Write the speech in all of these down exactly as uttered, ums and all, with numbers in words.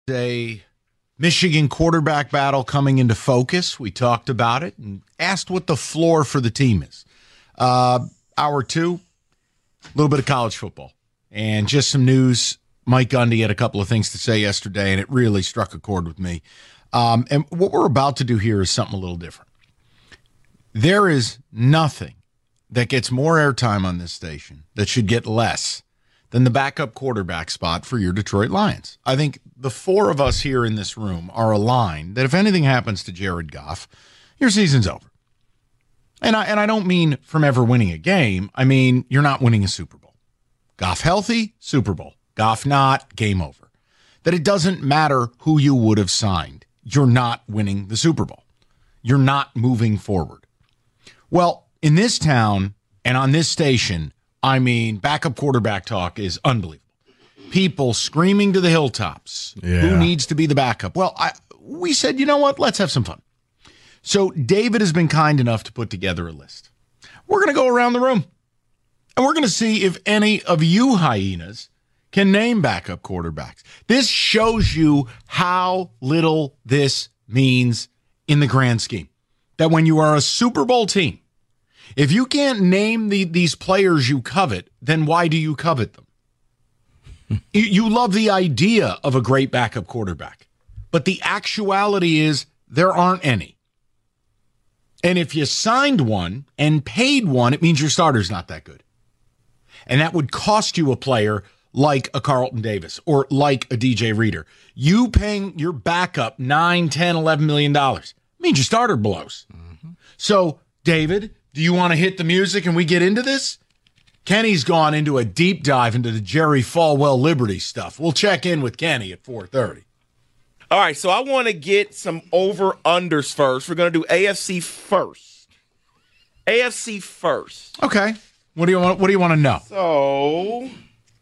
A Michigan quarterback battle coming into focus. We talked about it and asked what the floor for the team is. Uh, hour two, a little bit of college football and just some news. Mike Gundy had a couple of things to say yesterday, and it really struck a chord with me. Um, and what we're about to do here is something a little different. There is nothing that gets more airtime on this station that should get less than the backup quarterback spot for your Detroit Lions. I think the four of us here in this room are aligned that if anything happens to Jared Goff, your season's over. And I and I don't mean from ever winning a game. I mean you're not winning a Super Bowl. Goff healthy, Super Bowl. Goff not, game over. That it doesn't matter who you would have signed. You're not winning the Super Bowl. You're not moving forward. Well, in this town and on this station, I mean, backup quarterback talk is unbelievable. People screaming to the hilltops. Yeah. Who needs to be the backup? Well, I, we said, you know what? Let's have some fun. So David has been kind enough to put together a list. We're going to go around the room, and we're going to see if any of you hyenas can name backup quarterbacks. This shows you how little this means in the grand scheme. That when you are a Super Bowl team, if you can't name the, these players you covet, then why do you covet them? you, you love the idea of a great backup quarterback, but the actuality is there aren't any. And if you signed one and paid one, it means your starter's not that good. And that would cost you a player like a Carlton Davis or like a D J Reader. You paying your backup nine, ten, eleven million dollars means your starter blows. Mm-hmm. So, David, do you want to hit the music and we get into this? Kenny's gone into a deep dive into the Jerry Falwell Liberty stuff. We'll check in with Kenny at four thirty. All right, so I want to get some over-unders first. We're going to do A F C first. A F C first. Okay. What do you want? What do you want to know? So,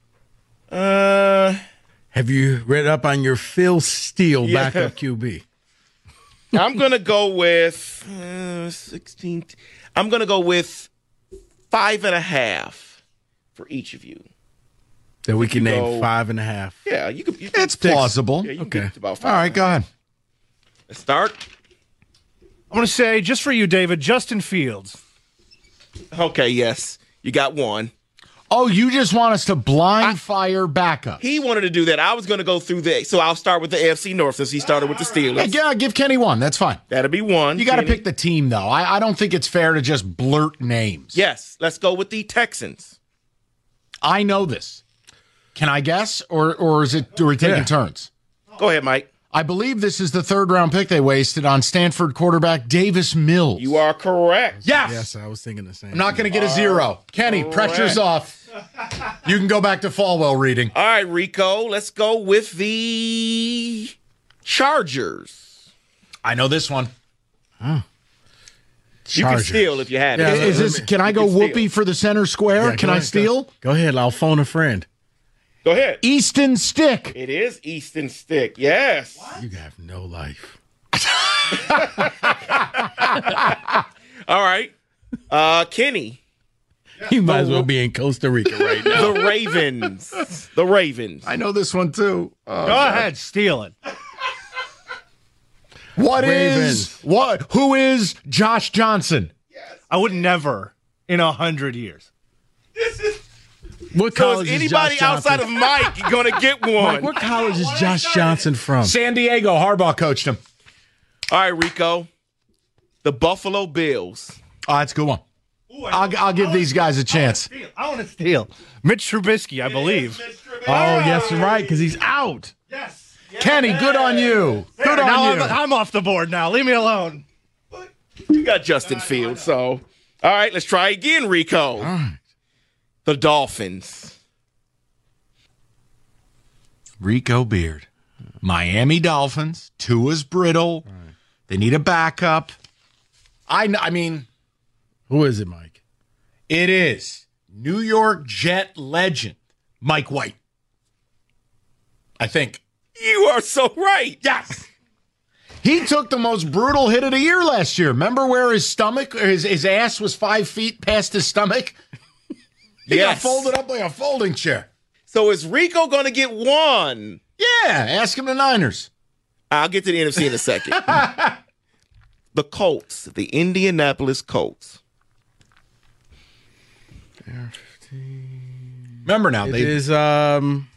uh, have you read up on your Phil Steele yeah. backup Q B? I'm going to go with uh, sixteen. I'm going to go with five and a half for each of you. That we can name go, five and a half. Yeah, you could. You could it's plausible. Yeah, you okay. Get about five. All right, go ahead. Let's start. I'm going to say, just for you, David, Justin Fields. Okay, yes. You got one. Oh, you just want us to blind I, fire backup. He wanted to do that. I was going to go through the, so I'll start with the A F C North since he started with the Steelers. Yeah, give Kenny one. That's fine. That'll be one. You got to pick the team, though. I, I don't think it's fair to just blurt names. Yes, let's go with the Texans. I know this. Can I guess, or or is it? Are we taking yeah. turns? Go ahead, Mike. I believe this is the third round pick they wasted on Stanford quarterback Davis Mills. You are correct. Yes. Yes, I was thinking the same. I'm not going to get a zero. Kenny, correct. Pressure's off. You can go back to Falwell reading. All right, Rico, let's go with the Chargers. I know this one. Huh. You can steal if you had yeah, it. Is this? Can I go whoopee for the center square? Yeah, can ahead, I steal? Go, go ahead. I'll phone a friend. Go ahead. Easton Stick. It is Easton Stick. Yes. What? You have no life. All right. Uh, Kenny. You might as well be in Costa Rica right now. The Ravens. The Ravens. I know this one too. Oh, Go God. ahead, steal it. What Ravens. is what? Who is Josh Johnson? Yes. I would never in a hundred years. This is. What So college is anybody is Josh outside Johnson? of Mike going to get one? Mike, what college is Josh Johnson from? San Diego. Harbaugh coached him. All right, Rico. The Buffalo Bills. Oh, that's a good one. Ooh, I'll, I'll give these guys a chance. I want to steal. Mitch Trubisky, I believe. Oh, yes, right, because he's out. Yes. yes. Kenny, good on you. Good on now you. I'm, I'm off the board now. Leave me alone. You got Justin Fields, so. All right, let's try again, Rico. All right. The Dolphins. Rico Beard. Miami Dolphins. Tua's brittle. Right. They need a backup. I, I mean. Who is it, Mike? It is New York Jet legend, Mike White. I think. You are so right. Yes. He took the most brutal hit of the year last year. Remember where his stomach, or his, his ass was five feet past his stomach? He yes. got folded up like a folding chair. So is Rico going to get one? Yeah, ask him the Niners. I'll get to the N F C in a second. The Colts, the Indianapolis Colts. Remember now, It they is um.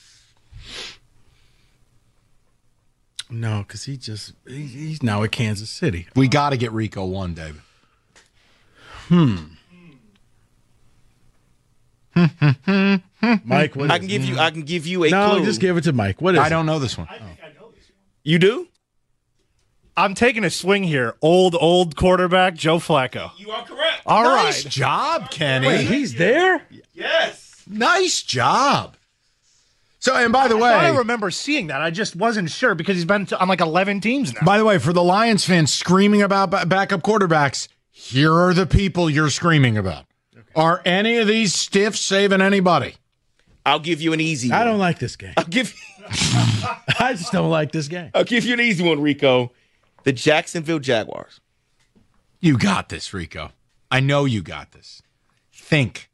No, because he just he, he's now at Kansas City. we got to get Rico one, David. Mike, what I is can it? give you. I can give you a No, clue. just give it to Mike. What is I it? don't know this one. You do? I'm taking a swing here. Old, old quarterback, Joe Flacco. You are correct. All right. Nice job, Kenny. Wait, he's there? Yes. Nice job. So, and by the I thought I way, remember seeing that. I just wasn't sure because he's been to, on like eleven teams now. by the way, for the Lions fans screaming about ba- backup quarterbacks, here are the people you're screaming about. Are any of these stiffs saving anybody? I'll give you an easy one. I don't like this game. I'll give I just don't like this game. I'll give you an easy one, Rico. The Jacksonville Jaguars. You got this, Rico. I know you got this. Think.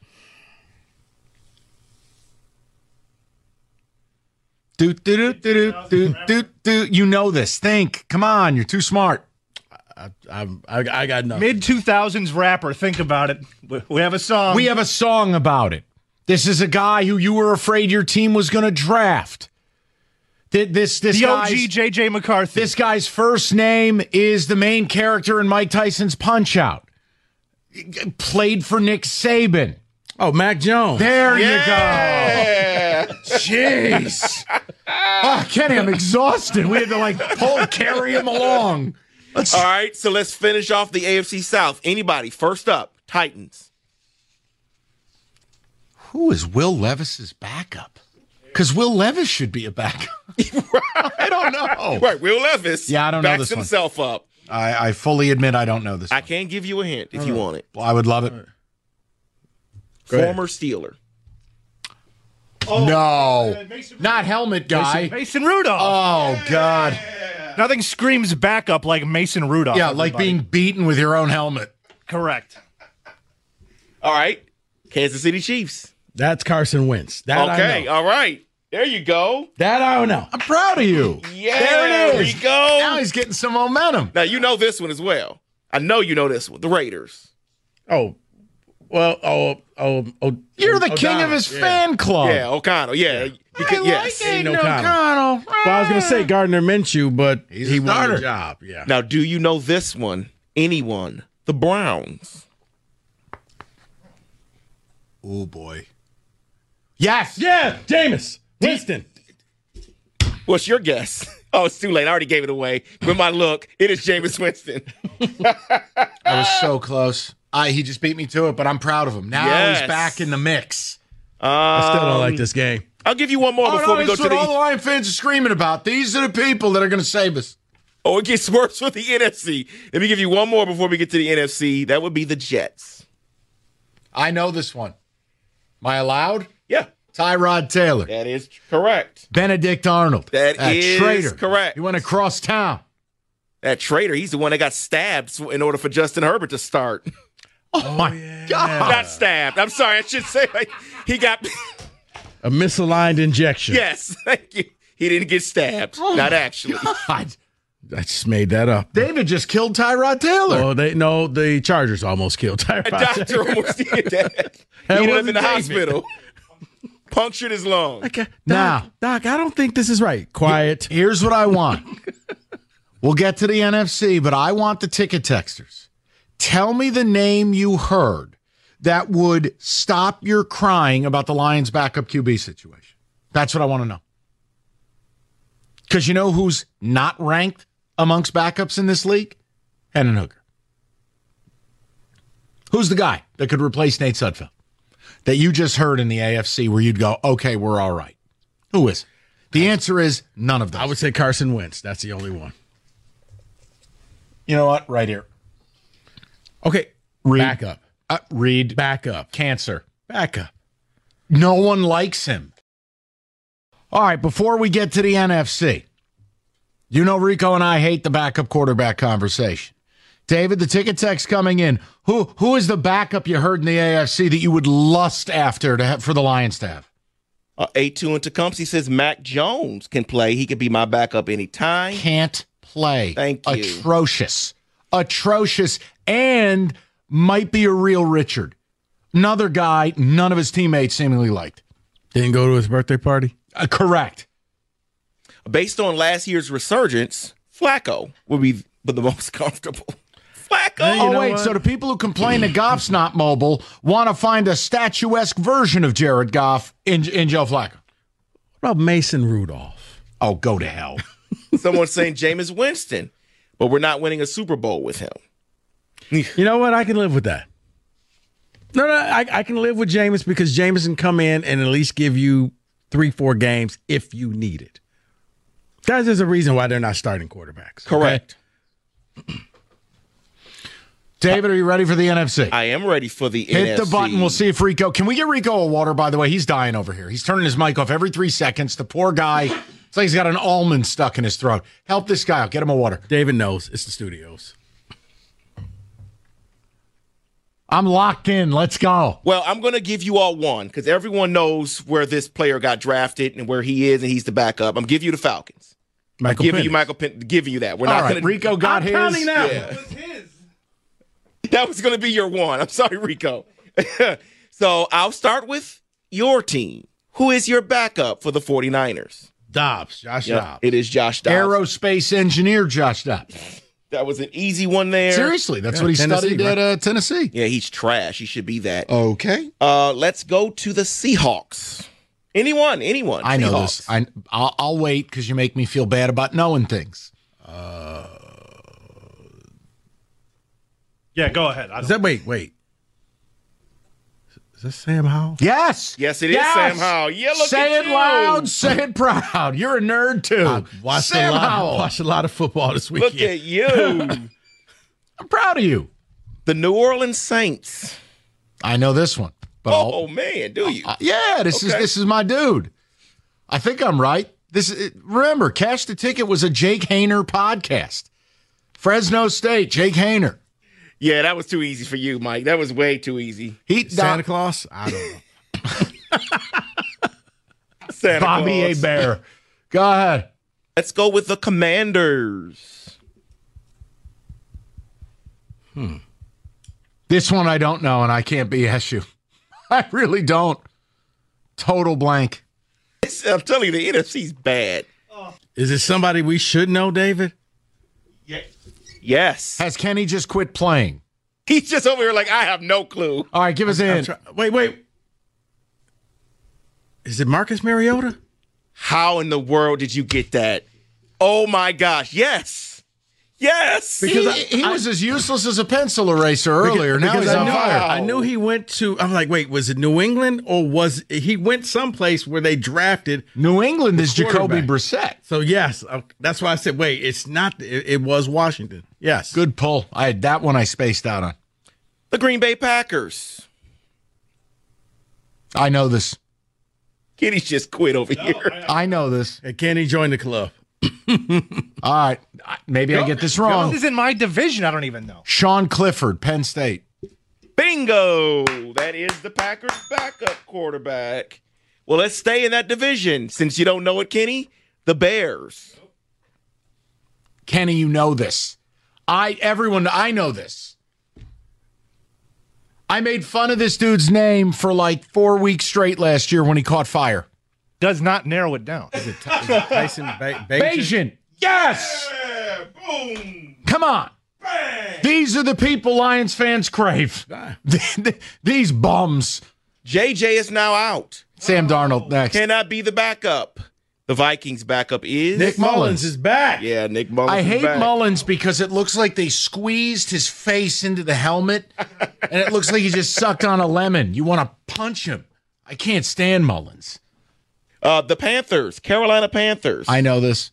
Do, do, do, do, do, do, do. You know this. Think. Come on. You're too smart. I'm, I, I got nothing. Mid two thousands rapper. Think about it. We- We have a song. We have a song about it. This is a guy who you were afraid your team was going to draft. Th- This, this, the O guy's, G J J McCarthy. this guy's first name is the main character in Mike Tyson's Punch-Out. Played for Nick Saban. Oh, Mac Jones. There you Yeah. go. Jeez. Oh, Kenny, I'm exhausted. We had to like pull, carry him along. Let's. All right, so let's finish off the A F C South. Anybody? First up, Titans. Who is Will Levis's backup? Because Will Levis should be a backup. I don't know. Right, Will Levis. Yeah, I don't know backs this one. himself up. I, I fully admit I don't know this. I one. can give you a hint if you want it. Well, I would love it. Go ahead. Former Steeler. No, not helmet guy. Mason Rudolph. Oh God. Nothing screams backup like Mason Rudolph. Yeah, like everybody. being beaten with your own helmet. correct. All right, Kansas City Chiefs. That's Carson Wentz. That I Okay, know. all right. There you go. That I don't know. I'm proud of you. Yeah, there it is. Rico. Now he's getting some momentum. Now you know this one as well. I know you know this one. The Raiders. Oh, well, oh, oh, oh. You're the oh, king O'Donnell. of his Yeah. fan club. Yeah, O'Connell. Yeah, because, I yes. like Aiden Aiden O'Connell. O'Connell. Well, I was going to say Gardner Minshew, but He's a he won starter. the job. Yeah. Now, do you know this one? Anyone? The Browns. Oh boy. Yes. Yeah, Jameis Winston. What's your guess? Oh, it's too late. I already gave it away. With my look, it is Jameis Winston. I was so close. I he just beat me to it, but I'm proud of him. Now Yes. he's back in the mix. I still don't Um, like this game. I'll give you one more Oh, before no, we go that's to what all the the. Lion fans are screaming about. These are the people that are going to save us. Oh, it gets worse with the N F C. Let me give you one more before we get to the N F C. That would be the Jets. I know this one. Am I allowed? Yeah, Tyrod Taylor. that is correct. Benedict Arnold. That is traitor. correct. He went across town. That traitor, he's the one that got stabbed in order for Justin Herbert to start. Oh, my God. Not stabbed. I'm sorry. I should say like, he got. A misaligned injection. Yes, thank you. He didn't get stabbed. Not actually. God. I just made that up. David just killed Tyrod Taylor. Oh, they no, the Chargers almost killed Tyrod. A doctor almost did that. That He ended up wasn't in the David. hospital. Punctured his lung. Okay, Doc, Now. Doc, I don't think this is right. Quiet. Here's what I want. We'll get to the N F C, but I want the ticket texters. Tell me the name you heard that would stop your crying about the Lions' backup Q B situation. That's what I want to know. Because you know who's not ranked amongst backups in this league? Hendon Hooker. Who's the guy that could replace Nate Sudfeld that you just heard in the A F C where you'd go, okay, we're all right? Who is it? The answer is none of those. I would say Carson Wentz. That's the only one. You know what? Right here. Okay, Reed. back up. Uh, Reed. Back up. Cancer. Back up. No one likes him. All right, before we get to the N F C, you know Rico and I hate the backup quarterback conversation. David, the ticket text coming in. Who who is the backup you heard in the A F C that you would lust after to have, for the Lions to have? Uh, A two in Tecumseh says Mac Jones can play. He could be my backup anytime. Can't play. Thank you. Atrocious. Atrocious. And might be a real Richard. Another guy none of his teammates seemingly liked. Didn't go to his birthday party? Uh, correct. Based on last year's resurgence, Flacco would be the most comfortable. Flacco. Hey, you Oh, know wait. what? So the people who complain that Goff's not mobile want to find a statuesque version of Jared Goff in, in Joe Flacco. What about Mason Rudolph? Oh, go to hell. Someone's saying Jameis Winston, but we're not winning a Super Bowl with him. You know what? I can live with that. No, no, I, I can live with Jameis because Jameis can come in and at least give you three, four games if you need it. Guys, there's a reason why they're not starting quarterbacks. Correct. Okay? David, are you ready for the N F C? I am ready for the Hit N F C. the button. We'll see if Rico. Can we get Rico a water, by the way? He's dying over here. He's turning his mic off every three seconds. The poor guy. It's like he's got an almond stuck in his throat. Help this guy out. Get him a water. David knows. It's the studios. I'm locked in. Let's go. Well, I'm going to give you all one because everyone knows where this player got drafted and where he is, and he's the backup. I'm giving you the Falcons. Michael I'm giving Penix. you Michael Penn. Giving you that. We're All not right. going to. Rico got I'm his. counting now. Yeah. That was going to be your one. I'm sorry, Rico. So I'll start with your team. Who is your backup for the 49ers? Dobbs. Josh Yep, Dobbs. it is Josh Dobbs. Aerospace engineer Josh Dobbs. That was an easy one there. Seriously, that's Yeah, what he Tennessee, studied right? at uh, Tennessee. Yeah, he's trash. He should be that. Okay. Uh, let's go to the Seahawks. Anyone, anyone. I know Seahawks. this. I, I'll, I'll wait because you make me feel bad about knowing things. Yeah, go ahead. I Is don't, that wait, wait. Is that Sam Howell? Yes. Yes, it is Yes! Sam Howell. Yeah, look say at it you. loud. Say it proud. You're a nerd too. I watched a Sam lot. Howell. Watched a lot of football this Look weekend. at you. I'm proud of you. The New Orleans Saints. I know this one. But I'll- Oh, man, do you? Uh, yeah, this is Okay. this is my dude. I think I'm right. This is, remember, Cash the Ticket was a Jake Hayner podcast. Fresno State, Jake Hayner. Yeah, that was too easy for you, Mike. That was way too easy. He Santa Claus? I don't know. Santa Bobby A. Claus. Bear. Go ahead. Let's go with the Commanders. This one I don't know, and I can't B S you. I really don't. Total blank. It's- I'm telling you, the N F C's bad. Is it somebody we should know, David? Yes. Has Kenny just quit playing? He's just over here like, I have no clue. All right, give us I'm in. try- wait, wait. Is it Marcus Mariota? How in the world did you get that? Oh, my gosh. Yes. Yes. He, he was as useless as a pencil eraser earlier. now Because he's I on knew, fire. I knew he went to. I'm like, wait, was it New England or was he went someplace where they drafted? New England is Jacoby quarterback. Brissett. So yes, uh, that's why I said, wait, it's not. It, it was Washington. Yes, Good pull. I had that one I spaced out on. The Green Bay Packers. I know this. Kenny's just quit over here. I know this. Hey, Kenny joined the club. All right. Maybe I get this wrong. this is in my division. I don't even know. Sean Clifford, Penn State. Bingo. That is the Packers' backup quarterback. Well, let's stay in that division. Since you don't know it, Kenny, the Bears. Kenny, you know this. I everyone I know this. I made fun of this dude's name for like four weeks straight last year when he caught fire. Does not narrow it down. Is it, is it Tyson ba- Bagent? Bayesian. Yes. Yeah, boom. Come on. These are the people Lions fans crave. Ah. These bums. J J is now out. Sam Darnold next. Cannot be the backup. The Vikings' backup is Nick Mullins is back. Yeah, Nick Mullins. I is hate back. Mullins because it looks like they squeezed his face into the helmet, and it looks like he just sucked on a lemon. You want to punch him. I can't stand Mullins. Uh, the Panthers, Carolina Panthers. I know this.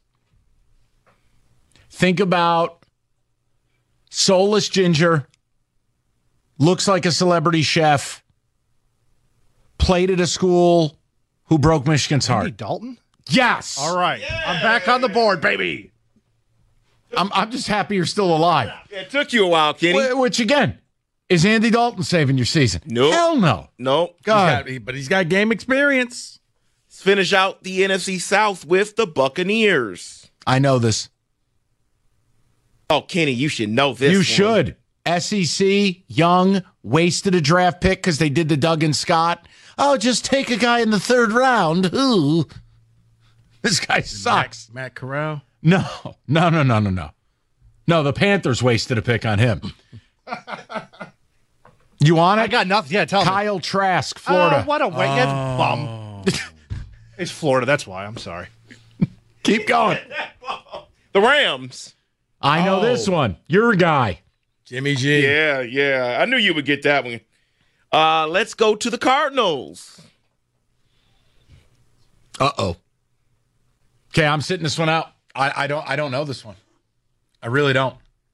Think about soulless ginger, looks like a celebrity chef, played at a school who broke Michigan's Andy heart. Dalton? Yes. All right. I'm back on the board, baby. I'm, I'm just happy you're still alive. It took you a while, Kenny. Wh- Which, again, is Andy Dalton saving your season? Nope. Hell no. Nope. Go He's ahead. got- but he's got game experience. Let's finish out the N F C South with the Buccaneers. I know this. Oh, Kenny, you should know this. You one. should. S E C, young, wasted a draft pick because they did the Duggan Scott. Oh, just take a guy in the third round. Ooh. This guy sucks. Matt, Matt Corral. No, no, no, no, no, no. No, the Panthers wasted a pick on him. You want it? I got nothing. Yeah, tell me. Kyle Trask, Florida. Oh, what a wait. That's bum. It's Florida. That's why. I'm sorry. Keep going. The Rams. I know Oh. this one. Your guy. Jimmy G. Yeah, yeah. I knew you would get that one. Uh, let's go to the Cardinals. Uh-oh. Okay, I'm sitting this one out. I, I don't I don't know this one. I really don't.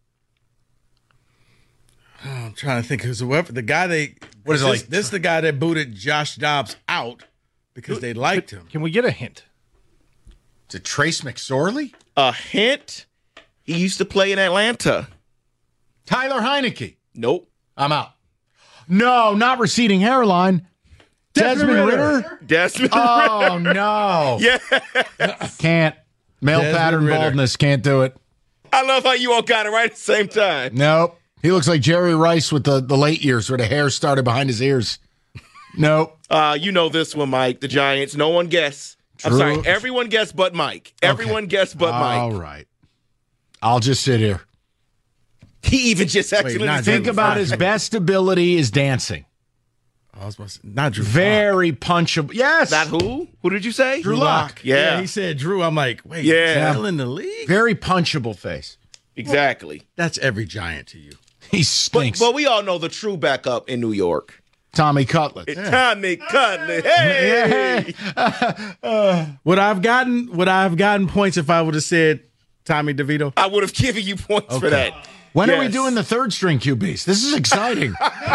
I'm trying to think who's whoever the guy they. What is it this, like? This is the guy that booted Josh Dobbs out because they liked him. Can we get a hint? Is it Trace McSorley? A hint. He used to play in Atlanta. Tyler Heineke. Nope. I'm out. No, not receding hairline. Desmond, Desmond Ritter. Ritter. Desmond Oh, no. Yeah. Can't. Male Desmond pattern Ritter. baldness. Can't do it. I love how you all got it right at the same time. Nope. He looks like Jerry Rice with the, the late years where the hair started behind his ears. Nope. Uh, you know this one, Mike. The Giants. No one guess. I'm Drew- sorry. Everyone guessed but Mike. Everyone guessed but All Mike. right. I'll just sit here. He even just accidentally not Think Drew. about his best ability is dancing. I was supposed to, not Drew. Lock. Very punchable. Yes. Not who? Who did you say? Drew Lock. Yeah. he said Drew. I'm like, wait, Yeah. still in the league? Very punchable face. Exactly. That's every Giant to you. He But, stinks. but we all know the true backup in New York. Tommy Cutlet. It's Tommy Cutler. Hey. Would I've gotten would I have gotten points if I would have said Tommy DeVito? I would have given you points for that. When are we Yes. doing the third string Q Bs? This is exciting.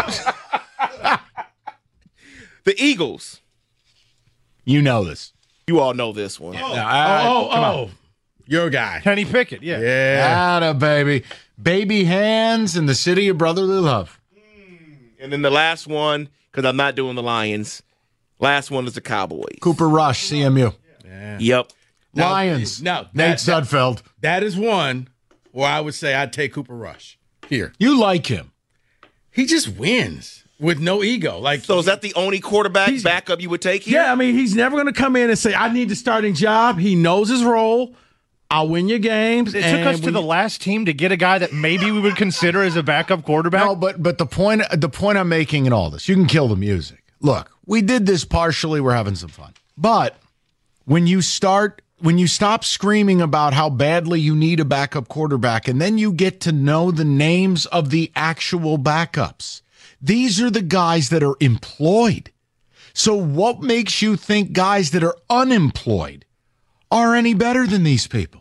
The Eagles. You know this. You all know this one. Oh, Oh, oh, your guy. Kenny Pickett. Yeah. Yeah. Atta, baby. Baby hands in the city of brotherly love. And then the last one, because I'm not doing the Lions. Last one is the Cowboys. Cooper Rush, C M U. Yep. Now- Lions. now, Nate that- Sudfeld. That is one where I would say I'd take Cooper Rush. Here. You like him. He just wins with no ego. Like So is that the only quarterback He's- backup you would take here? Yeah, I mean, he's never going to come in and say, I need the starting job. He knows his role. I'll win your games. It took and us to when the you- last team to get a guy that maybe we would consider as a backup quarterback. No, but but the point the point I'm making in all this, you can kill the music. Look, we did this partially. We're having some fun. But when you start when you stop screaming about how badly you need a backup quarterback and then you get to know the names of the actual backups, these are the guys that are employed. So what makes you think guys that are unemployed are any better than these people?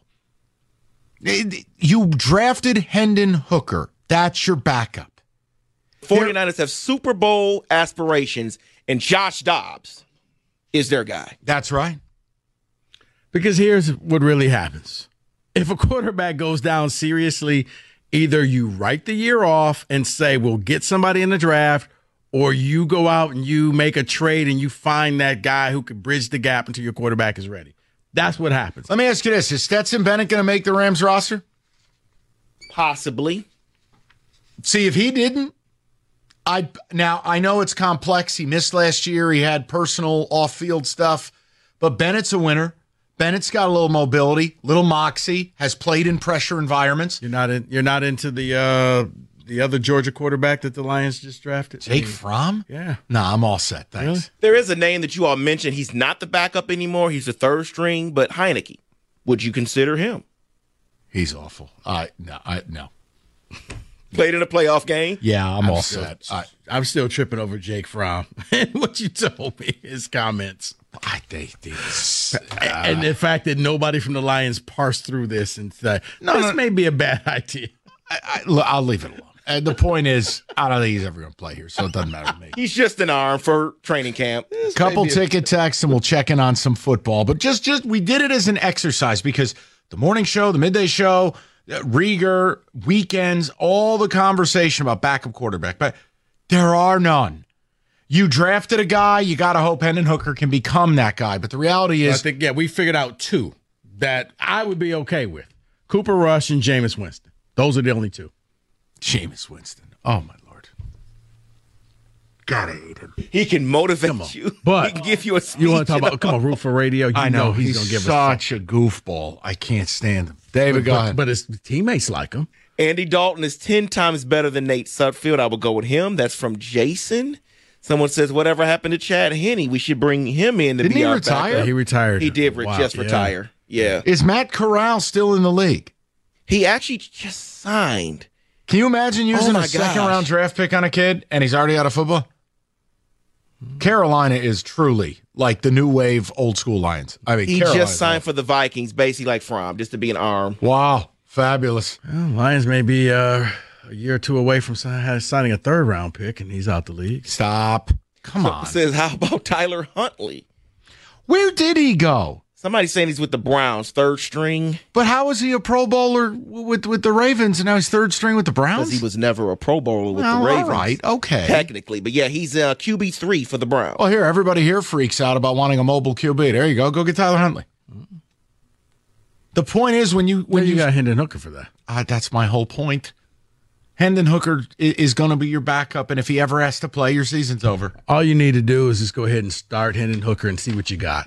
You drafted Hendon Hooker. That's your backup. 49ers have Super Bowl aspirations, and Josh Dobbs is their guy. That's right. Because here's what really happens. If a quarterback goes down seriously, either you write the year off and say, we'll get somebody in the draft, or you go out and you make a trade and you find that guy who could bridge the gap until your quarterback is ready. That's what happens. Let me ask you this. Is Stetson Bennett going to make the Rams roster? Possibly. See, if he didn't, I now I know it's complex. He missed last year. He had personal off-field stuff, but Bennett's a winner. Bennett's got a little mobility, little moxie, has played in pressure environments. You're not in, you're not into the uh, the other Georgia quarterback that the Lions just drafted? Jake Fromm? Yeah. No, I'm all set. Thanks. Really? There is a name that you all mentioned. He's not the backup anymore. He's the third string, but Heineke. Would you consider him? He's awful. I no, I no. Played in a playoff game? Yeah, I'm, all still- set. I, I'm still tripping over Jake Fromm and what you told me, his comments. I they, they, and the fact that nobody from the Lions parsed through this and said, No, this no. may be a bad idea. I, I, look, I'll leave it alone. And the point is, I don't think he's ever going to play here, so it doesn't matter to me. He's just an arm for training camp. Couple ticket texts, and we'll check in on some football. But just, just we did it as an exercise because the morning show, the midday show, uh, Rieger, weekends, all the conversation about backup quarterback, but there are none. You drafted a guy, you got to hope Hendon Hooker can become that guy. But the reality I is, think, yeah, we figured out two that I would be okay with. Cooper Rush and Jameis Winston. Those are the only two. Jameis Winston. Oh, my Lord. Gotta hate him. He can motivate you. But he can give you a speech. You want to talk about, come on, Root for Radio. You I know, know he's, he's going to give us such a goofball. I can't stand him. David, but, go but, ahead. But his teammates like him. Andy Dalton is ten times better than Nate Sudfeld. I would go with him. That's from Jason. Someone says, whatever happened to Chad Henne? We should bring him in to Didn't be he our retire? backup. Yeah, he retired. He did re- Wow, just yeah. retire. Yeah. Is Matt Corral still in the league? He actually just signed. Can you imagine using Oh, my a second gosh. round draft pick on a kid and he's already out of football? Carolina is truly like the new wave old school Lions. I mean, He Carolina's just signed awesome. for the Vikings, basically like Fromm, just to be an arm. Wow, fabulous. Well, Lions may be uh, a year or two away from si- signing a third round pick, and he's out the league. Stop. Come on. Says, how about Tyler Huntley? Where did he go? Somebody's saying he's with the Browns, third string, But how is he a Pro Bowler with with the Ravens and now he's third string with the Browns? because he was never a Pro Bowler with Well, the Ravens. all right, okay. Technically. But yeah, he's uh, Q B three for the Browns. Well, here, everybody here freaks out about wanting a mobile Q B. There you go. Go get Tyler Huntley. The point is when you When when you you, got Hendon Hooker for that. uh, that's my whole point. Hendon Hooker is, is going to be your backup, and if he ever has to play, your season's over. All you need to do is just go ahead and start Hendon Hooker and see what you got.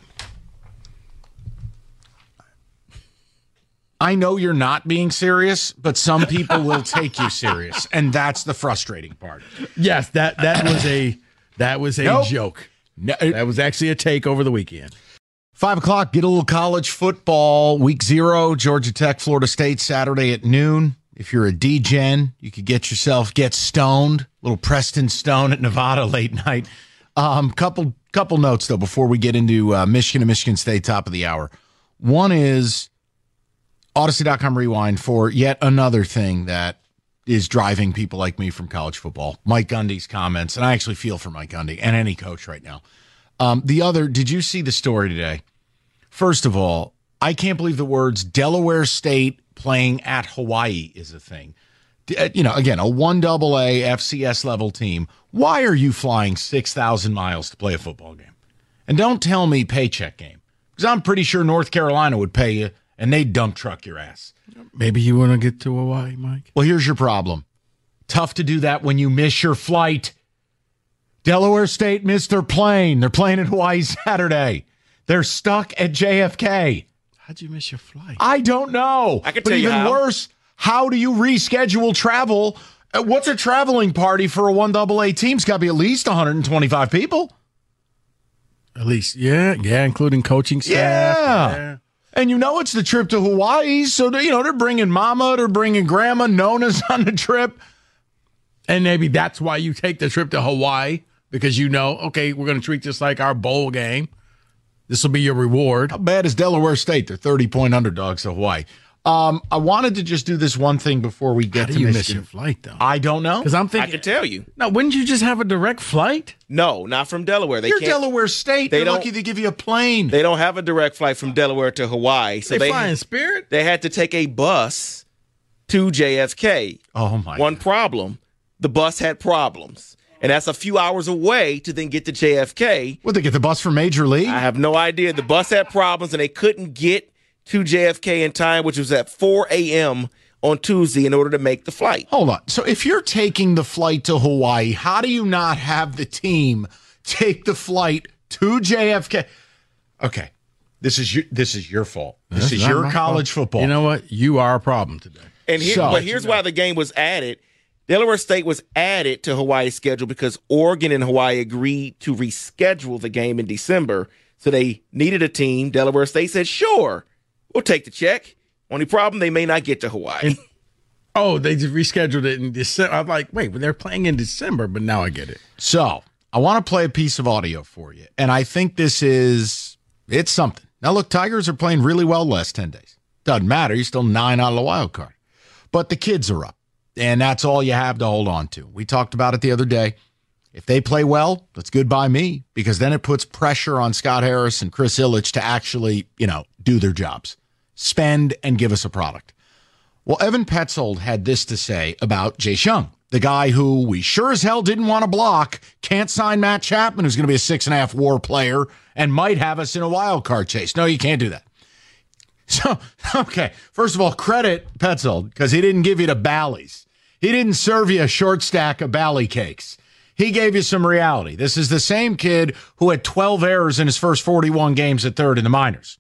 I know you're not being serious, but some people will take you serious, and that's the frustrating part. Yes, that that was a that was a Nope. joke. No, That was actually a take over the weekend. Five o'clock, get a little college football. Week zero, Georgia Tech, Florida State, Saturday at noon. If you're a D-Gen, you could get yourself, get stoned. Little Preston Stone at Nevada late night. Um, couple, couple notes, though, before we get into uh, Michigan and Michigan State, top of the hour. One is Odyssey dot com Rewind for yet another thing that is driving people like me from college football. Mike Gundy's comments, and I actually feel for Mike Gundy and any coach right now. Um, the other, did you see the story today? First of all, I can't believe the words Delaware State playing at Hawaii is a thing. D- uh, You know, again, a one double A F C S level team. Why are you flying six thousand miles to play a football game? And don't tell me paycheck game, because I'm pretty sure North Carolina would pay you and they'd dump truck your ass. Maybe you want to get to Hawaii, Mike? Well, here's your problem. Tough to do that when you miss your flight. Delaware State missed their plane. They're playing in Hawaii Saturday. They're stuck at J F K. How'd you miss your flight? I don't know. I can but tell you even how. worse, how do you reschedule travel? Uh, What's a traveling party for a one double A team? It's got to be at least one hundred twenty-five people. At least, yeah, yeah, including coaching staff. Yeah. And you know it's the trip to Hawaii, so they, you know they're bringing mama, they're bringing grandma, Nona's on the trip. And maybe that's why you take the trip to Hawaii, because you know, okay, we're going to treat this like our bowl game. This will be your reward. How bad is Delaware State? They're thirty-point underdogs to Hawaii. Um, I wanted to just do this one thing before we How get do to you miss Michigan. your flight, though? I don't know. Because I'm I thinking, can tell you. no, wouldn't you just have a direct flight? No, not from Delaware. They You're can't. Delaware State. they They're don't- lucky they give you a plane. They don't have a direct flight from Delaware to Hawaii, so They, they fly in Spirit? they had to take a bus to J F K. oh my! One problem: the bus had problems, and that's a few hours away to then get to J F K. Would they get the bus from Major League? I have no idea. The bus had problems, and they couldn't get to J F K in time, which was at four a.m. on Tuesday, in order to make the flight. Hold on. So if you're taking the flight to Hawaii, how do you not have the team take the flight to J F K? Okay, this is your this is your fault. This That's is not your my college fault. football. You know what? You are a problem today. And here, So- but here's why the game was added. Delaware State was added to Hawaii's schedule because Oregon and Hawaii agreed to reschedule the game in December. So they needed a team. Delaware State said, sure, we'll take the check. Only problem, they may not get to Hawaii. And- Oh, they just rescheduled it in December. I'm like, wait, well, they're playing in December, but now I get it. So I want to play a piece of audio for you, and I think this is it's something. Now look, Tigers are playing really well the last ten days. Doesn't matter. You're still nine out of the wild card, but the kids are up, and that's all you have to hold on to. We talked about it the other day. If they play well, that's good by me, because then it puts pressure on Scott Harris and Chris Ilitch to actually, you know, do their jobs, spend and give us a product. Well, Evan Petzold had this to say about Jace Young, the guy who we sure as hell didn't want to block, can't sign Matt Chapman, who's going to be a six and a half WAR player and might have us in a wild card chase. No, you can't do that. So, okay, first of all, credit Petzold because he didn't give you the Bally's. He didn't serve you a short stack of Bally cakes. He gave you some reality. This is the same kid who had twelve errors in his first forty-one games at third in the minors.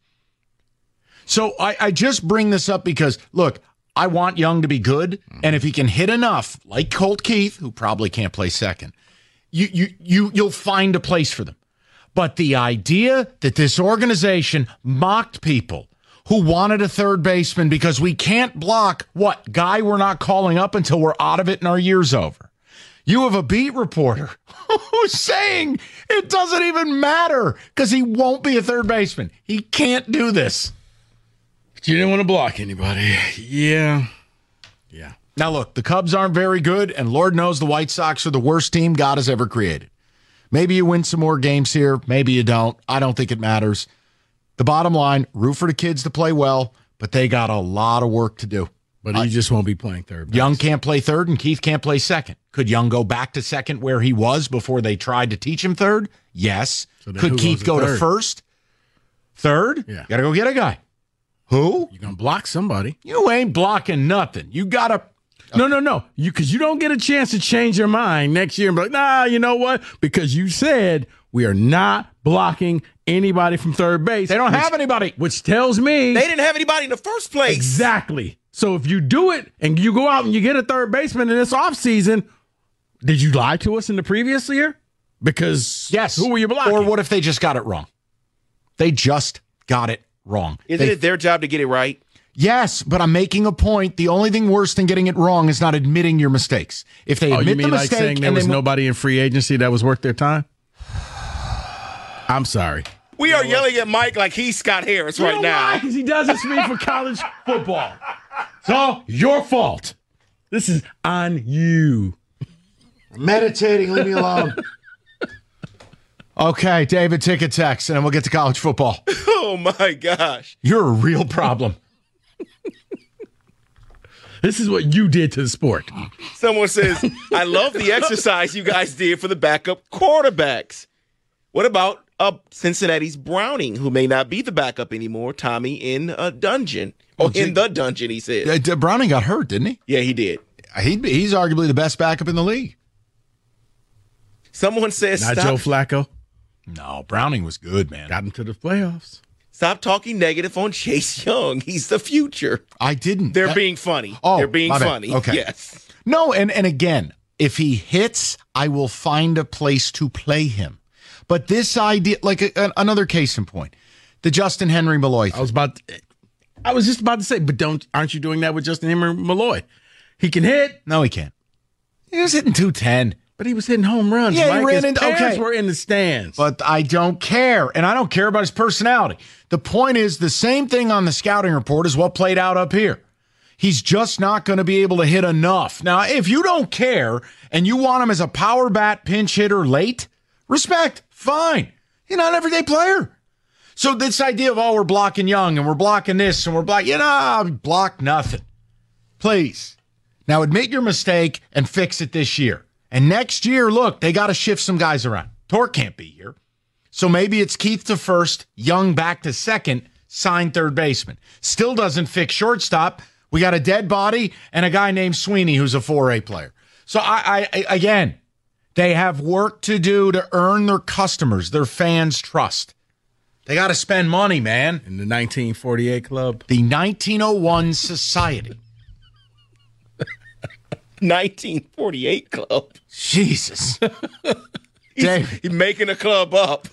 So I, I just bring this up because, look, I want Young to be good, and if he can hit enough, like Colt Keith, who probably can't play second, you you you you'll find a place for them. But the idea that this organization mocked people who wanted a third baseman because we can't block what guy we're not calling up until we're out of it and our year's over. You have a beat reporter who's saying it doesn't even matter because he won't be a third baseman. He can't do this. You didn't want to block anybody. Yeah. Yeah. Now, look, the Cubs aren't very good, and Lord knows the White Sox are the worst team God has ever created. Maybe you win some more games here. Maybe you don't. I don't think it matters. The bottom line, root for the kids to play well, but they got a lot of work to do. But he uh, just won't be playing third base. Young can't play third, and Keith can't play second. Could Young go back to second where he was before they tried to teach him third? Yes. So could Keith go to first? Third? Yeah. Got to go get a guy. Who? You're going to block somebody. You ain't blocking nothing. You got to. No, no, no. You Because you don't get a chance to change your mind next year and be like, nah, you know what? Because you said we are not blocking anybody from third base. They don't which, have anybody. Which tells me. They didn't have anybody in the first place. Exactly. So if you do it and you go out and you get a third baseman in this offseason, did you lie to us in the previous year? Because yes. Who were you blocking? Or what if they just got it wrong? They just got it wrong. Isn't they, it their job to get it right? Yes, but I'm making a point. The only thing worse than getting it wrong is not admitting your mistakes. If they oh, admit you mean the like mistake, saying there and was they, nobody in free agency that was worth their time? I'm sorry. We are yelling at Mike like he's Scott Harris you right know now. Because he does this to me for college football. It's all your fault. This is on you. Meditating, leave me alone. Okay, David, take a text, and then we'll get to college football. Oh, my gosh. You're a real problem. This is what you did to the sport. Someone says, I love the exercise you guys did for the backup quarterbacks. What about uh, Cincinnati's Browning, who may not be the backup anymore, Tommy in a dungeon? Or Well, in the dungeon, he said. Uh, Browning got hurt, didn't he? Yeah, he did. He'd be, he's arguably the best backup in the league. Someone says, Not stop, Joe Flacco. No, Browning was good, man. Got into the playoffs. stop talking negative on Chase Young. He's the future. I didn't. They're That- being funny. Oh, They're being my bad. funny. Okay. Yes. No, and, and again, if he hits, I will find a place to play him. But this idea, like a, a, another case in point, the Justin Henry Malloy I thing. was about to, I was just about to say, but don't aren't you doing that with Justin Henry Malloy? He can hit, No, he can't. He was hitting two ten. but he was hitting home runs. Yeah, he Mike. ran His into- parents okay. were in the stands. But I don't care. And I don't care about his personality. The point is the same thing on the scouting report is what played out up here. He's just not going to be able to hit enough. Now, if you don't care and you want him as a power bat pinch hitter late, respect, fine. He's not an everyday player. So this idea of, oh, we're blocking Young and we're blocking this and we're blocking, you know, block nothing. Please. Now admit your mistake and fix it this year. And next year, look, they got to shift some guys around. Torque can't be here. So maybe it's Keith to first, Young back to second, sign third baseman. Still doesn't fix shortstop. We got a dead body and a guy named Sweeney who's a four A player. So I, I, I again, they have work to do to earn their customers, their fans' trust. They got to spend money, man. in the nineteen forty-eight club. The nineteen oh one Society. nineteen forty-eight club. Jesus. He's, Dave. he's making a club up.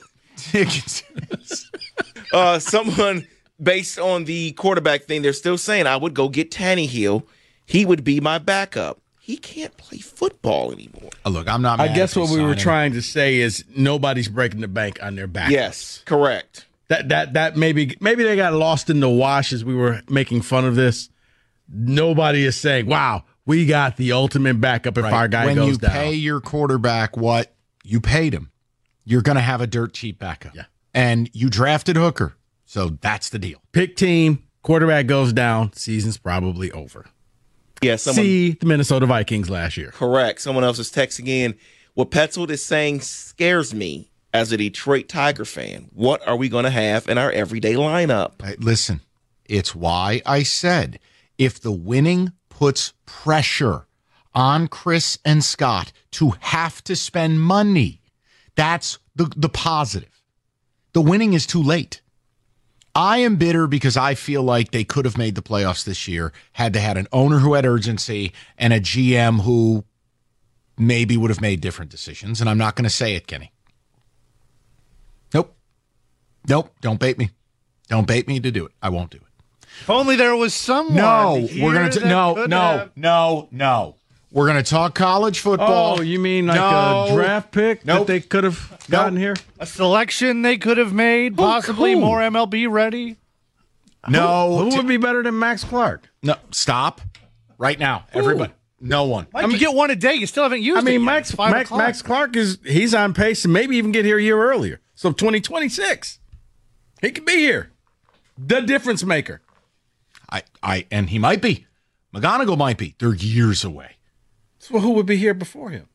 Uh, someone, based on the quarterback thing, they're still saying, I would go get Tannehill. He would be my backup. He can't play football anymore. Oh, look, I'm not I mad guess if they what we were sign him. trying to say is nobody's breaking the bank on their back. Yes, correct. That that that maybe maybe they got lost in the wash as we were making fun of this. Nobody is saying, "Wow, we got the ultimate backup if Right. our guy when goes you down." pay your quarterback what you paid him, you're going to have a dirt cheap backup. Yeah. And you drafted Hooker, so that's the deal. Pick team, quarterback goes down, season's probably over. Yeah, someone, See the Minnesota Vikings last year. correct. Someone else is texting in. What Petzold is saying scares me as a Detroit Tiger fan. What are we going to have in our everyday lineup? Hey, listen, it's why I said if the winning puts pressure on Chris and Scott to have to spend money, that's the, the positive. The winning is too late. I am bitter because I feel like they could have made the playoffs this year had they had an owner who had urgency and a G M who maybe would have made different decisions. And I'm not going to say it, Kenny. Nope. Nope. Don't bait me. Don't bait me to do it. I won't do it. If only there was someone. No, here we're going to that no, could no, have- no, no. We're going to talk college football. Oh, you mean like No. a draft pick Nope. that they could have gotten here? a selection they could have made, possibly cool. more M L B ready. No. Who t- would be better than Max Clark? no, stop. Right now. Everybody. No one. Mike, you get one a day. You still haven't used I it mean, yet. Max It's five Max, o'clock. Max Clark is he's on pace to maybe even get here a year earlier. So twenty twenty-six, he could be here. The difference maker. I, I, and he might be. McGonigal might be. They're years away. So who would be here before him?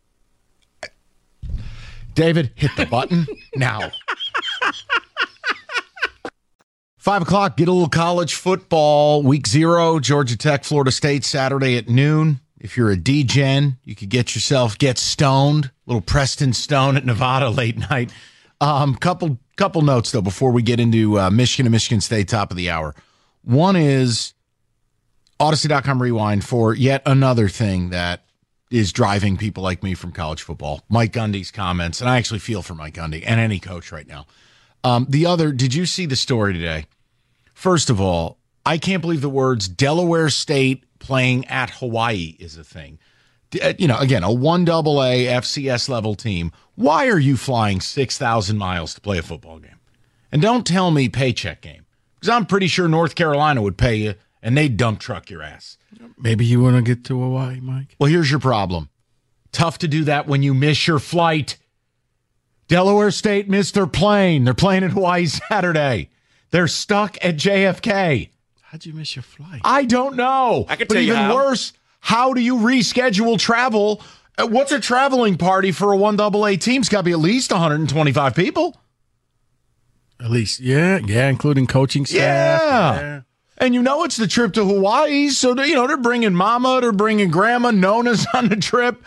David, hit the button now. Five o'clock, get a little college football. Week zero, Georgia Tech, Florida State, Saturday at noon. If you're a D-Gen, you could get yourself, get stoned. Little Preston Stone at Nevada late night. Um, couple, couple notes, though, before we get into uh, Michigan and Michigan State, top of the hour. One is Odyssey dot com Rewind for yet another thing that is driving people like me from college football. Mike Gundy's comments, and I actually feel for Mike Gundy and any coach right now. Um, the other, did you see the story today? First of all, I can't believe the words Delaware State playing at Hawaii is a thing. D- uh, You know, again, a one double A F C S level team. Why are you flying six thousand miles to play a football game? And don't tell me paycheck game, because I'm pretty sure North Carolina would pay you and they'd dump truck your ass. Maybe you want to get to Hawaii, Mike. Well, here's your problem. Tough to do that when you miss your flight. Delaware State missed their plane. They're playing in Hawaii Saturday. They're stuck at J F K. How'd you miss your flight? I don't know. I could but tell you even how. worse, how do you reschedule travel? Uh, What's a traveling party for a one double A team? It's got to be at least one hundred twenty-five people. At least, yeah, yeah, including coaching staff. Yeah. And you know it's the trip to Hawaii, so they, you know they're bringing mama, they're bringing grandma, Nona's on the trip.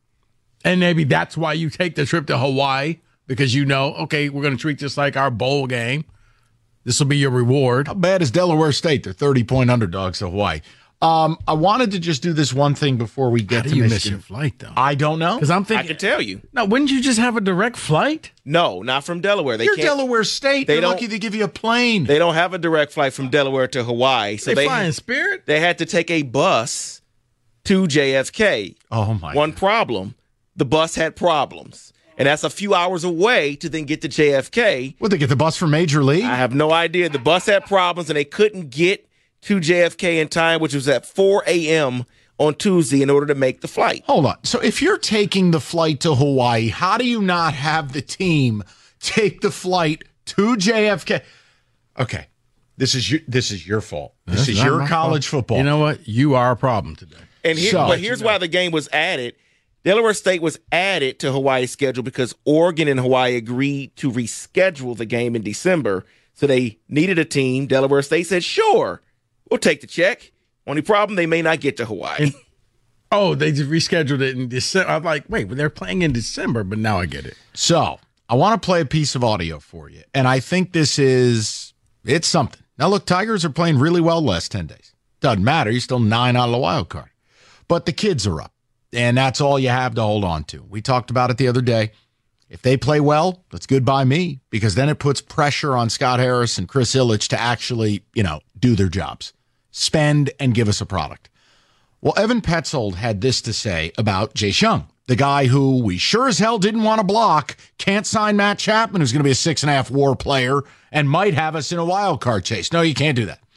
And maybe that's why you take the trip to Hawaii, because you know, okay, we're going to treat this like our bowl game. This will be your reward. How bad is Delaware State? They're thirty-point underdogs to Hawaii. Um, I wanted to just do this one thing before we get How to do you miss Michigan. your flight, though? I don't know. Because I'm I thinking, can tell you. no, wouldn't you just have a direct flight? No, not from Delaware. They You're can't. Delaware State. they They're don't- lucky they give you a plane. They don't have a direct flight from Delaware to Hawaii, so they, they fly in Spirit? they had to take a bus to J F K. oh my! One problem: the bus had problems, and that's a few hours away to then get to J F K. Would they get the bus from Major League? I have no idea. The bus had problems, and they couldn't get to J F K in time, which was at four a.m. on Tuesday, in order to make the flight. Hold on. So if you're taking the flight to Hawaii, how do you not have the team take the flight to J F K? Okay, this is your this is your fault. This That's is not your my college fault. football. You know what? You are a problem today. And here, So- but here's why the game was added. Delaware State was added to Hawaii's schedule because Oregon and Hawaii agreed to reschedule the game in December. So they needed a team. Delaware State said, sure, we'll take the check. Only problem, they may not get to Hawaii. Oh, they just rescheduled it in December. I'm like, wait, well, they're playing in December, but now I get it. So I want to play a piece of audio for you, and I think this is it's something. Now look, Tigers are playing really well the last ten days. Doesn't matter. You're still nine out of the wild card, but the kids are up, and that's all you have to hold on to. We talked about it the other day. If they play well, that's good by me, because then it puts pressure on Scott Harris and Chris Ilitch to actually, you know, do their jobs, spend and give us a product. Well, Evan Petzold had this to say about Jace Young, the guy who we sure as hell didn't want to block, can't sign Matt Chapman, who's going to be a six and a half WAR player and might have us in a wild card chase. No, you can't do that.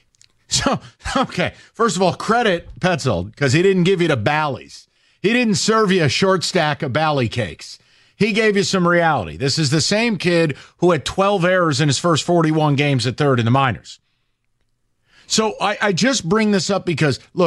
So, okay, first of all, credit Petzold, because he didn't give you the Bally's. He didn't serve you a short stack of Bally cakes. He gave you some reality. This is the same kid who had twelve errors in his first forty-one games at third in the minors. So I, I just bring this up because, look,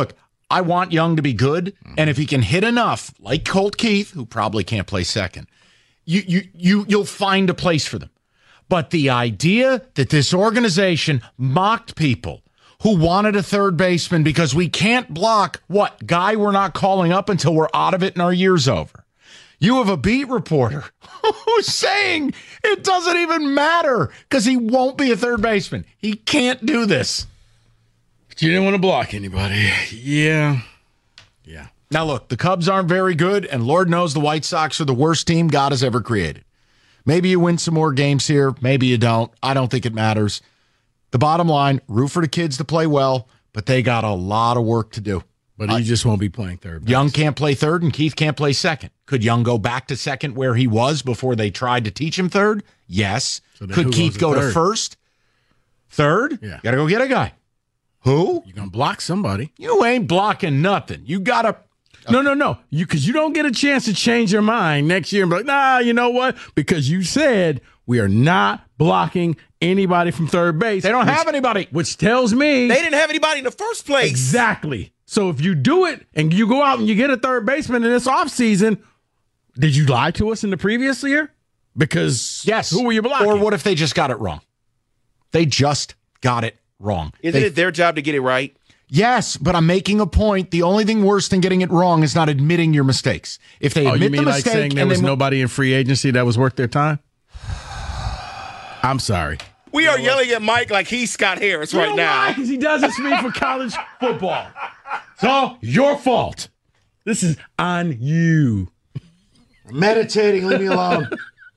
I want Young to be good, and if he can hit enough, like Colt Keith, who probably can't play second, you you you you'll find a place for them. But the idea that this organization mocked people who wanted a third baseman because we can't block what guy we're not calling up until we're out of it and our year's over. You have a beat reporter who's saying it doesn't even matter because he won't be a third baseman. He can't do this. You didn't want to block anybody. Yeah. Yeah. Now, look, the Cubs aren't very good, and Lord knows the White Sox are the worst team God has ever created. Maybe you win some more games here. Maybe you don't. I don't think it matters. The bottom line, root for the kids to play well, but they got a lot of work to do. But he uh, just won't be playing third base. Young can't play third, and Keith can't play second. Could Young go back to second where he was before they tried to teach him third? Yes. So Could Keith go third? to first? Third? Yeah. Got to go get a guy. Who? You're going to block somebody. You ain't blocking nothing. You got to. No, no, no. You Because you don't get a chance to change your mind next year and be like, nah, you know what? Because you said we are not blocking anybody from third base. They don't which, have anybody. Which tells me. They didn't have anybody in the first place. Exactly. So if you do it and you go out and you get a third baseman in this offseason, did you lie to us in the previous year? Because yes. Who were you blocking? Or what if they just got it wrong? They just got it wrong. Isn't they, it their job to get it right? Yes, but I'm making a point. The only thing worse than getting it wrong is not admitting your mistakes. If they oh, admit you mean the like mistake saying there and was they, nobody in free agency that was worth their time? I'm sorry. We are yelling at Mike like he's Scott Harris you right know now. Because he does this to me for college football. It's all your fault. This is on you. Meditating, leave me alone.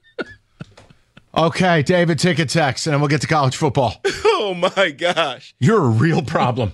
Okay, David, ticket text, and then we'll get to college football. Oh, my gosh. You're a real problem.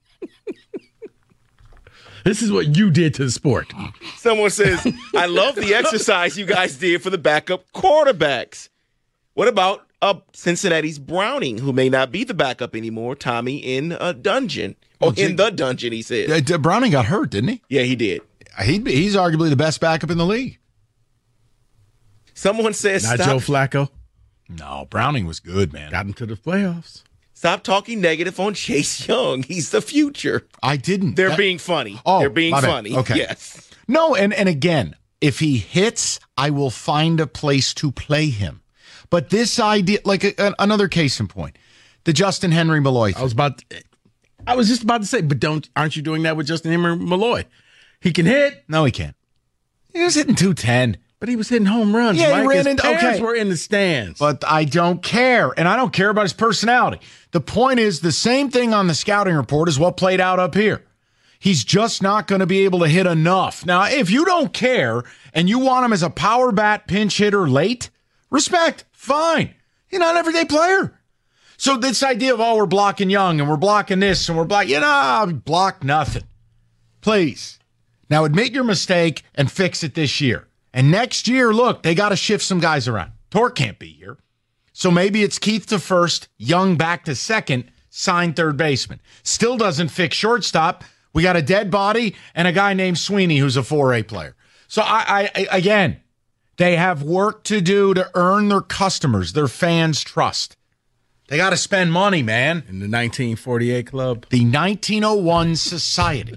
This is what you did to the sport. Someone says, I love the exercise you guys did for the backup quarterbacks. What about uh, Cincinnati's Browning, who may not be the backup anymore, Tommy in a dungeon? Or oh, in the dungeon, he said. Uh, Browning got hurt, didn't he? Yeah, he did. He, he's arguably the best backup in the league. Someone says, Not stop. Joe Flacco. No, Browning was good, man. Got him to the playoffs. Stop talking negative on Chase Young. He's the future. I didn't. They're that, being funny. Oh, They're being my bad. funny. Okay. Yes. No, and, and again, if he hits, I will find a place to play him. But this idea, like a, a, another case in point, the Justin Henry Malloy thing. I was about to, I was just about to say, but don't aren't you doing that with Justin Henry Malloy? He can hit. No, he can't. He was hitting two ten. But he was hitting home runs. Yeah, Mike. he ran His into parents okay. were in the stands. But I don't care, and I don't care about his personality. The point is, the same thing on the scouting report is what played out up here. He's just not going to be able to hit enough. Now, if you don't care and you want him as a power bat pinch hitter late, respect, fine. He's not an everyday player. So this idea of, oh, we're blocking Young and we're blocking this and we're blocking, you know, block nothing. Please. Now admit your mistake and fix it this year. And next year, look, they got to shift some guys around. Torque can't be here. So maybe it's Keith to first, Young back to second, sign third baseman. Still doesn't fix shortstop. We got a dead body and a guy named Sweeney who's a four A player. So I, I again, they have work to do to earn their customers, their fans' trust. They got to spend money, man. In the nineteen forty-eight club. The nineteen oh one Society.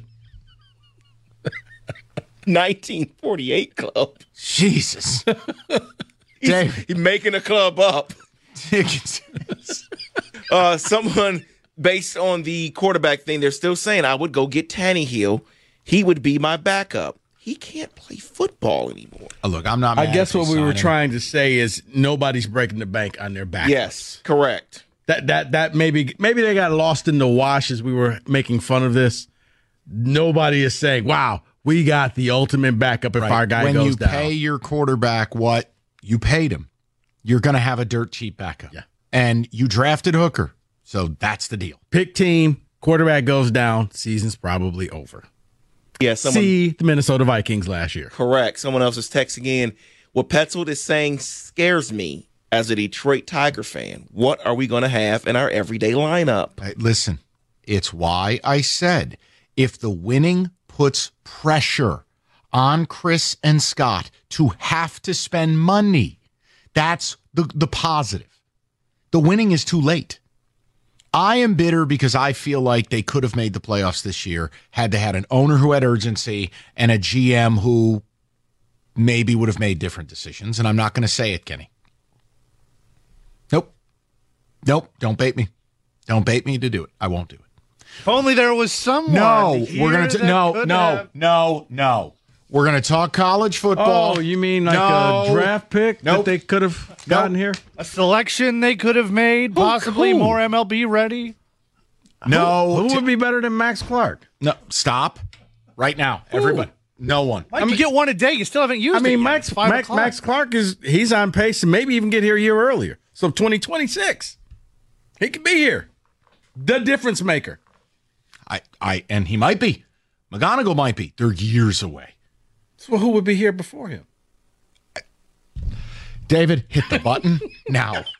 nineteen forty-eight club. Jesus. He's, he's making a club up. uh, someone, based on the quarterback thing, they're still saying, I would go get Tannehill. He would be my backup. He can't play football anymore. Oh, look, I'm not mad I guess what we were signing. trying to say is nobody's breaking the bank on their back. Yes, correct. That that that maybe maybe they got lost in the wash as we were making fun of this. Nobody is saying, wow, we got the ultimate backup if Right. our guy when goes you down. pay your quarterback what you paid him, you're going to have a dirt cheap backup. Yeah. And you drafted Hooker, so that's the deal. Pick team, quarterback goes down, season's probably over. Yeah, someone, See the Minnesota Vikings last year. correct. Someone else is texting in. What Petzold is saying scares me as a Detroit Tiger fan. What are we going to have in our everyday lineup? Hey, listen, it's why I said if the winning puts pressure on Chris and Scott to have to spend money, that's the, the positive. The winning is too late. I am bitter because I feel like they could have made the playoffs this year had they had an owner who had urgency and a G M who maybe would have made different decisions. And I'm not going to say it, Kenny. Nope. Nope. Don't bait me. Don't bait me to do it. I won't do it. If only there was someone. No, here we're going to, that no, could no, have- no, no. We're going to talk college football. Oh, you mean like No. a draft pick Nope. that they could have gotten here? A selection they could have made, possibly cool. more M L B ready. No. Who t- would be better than Max Clark? no, stop. Right now. Everybody. No one. Mike, you get one a day. You still haven't used I it. mean, yet. Max It's five Max, o'clock. Max Clark is he's on pace to maybe even get here a year earlier. So twenty twenty-six, he could be here. The difference maker. I, I, and he might be. McGonigal might be. They're years away. So who would be here before him? David, hit the button now.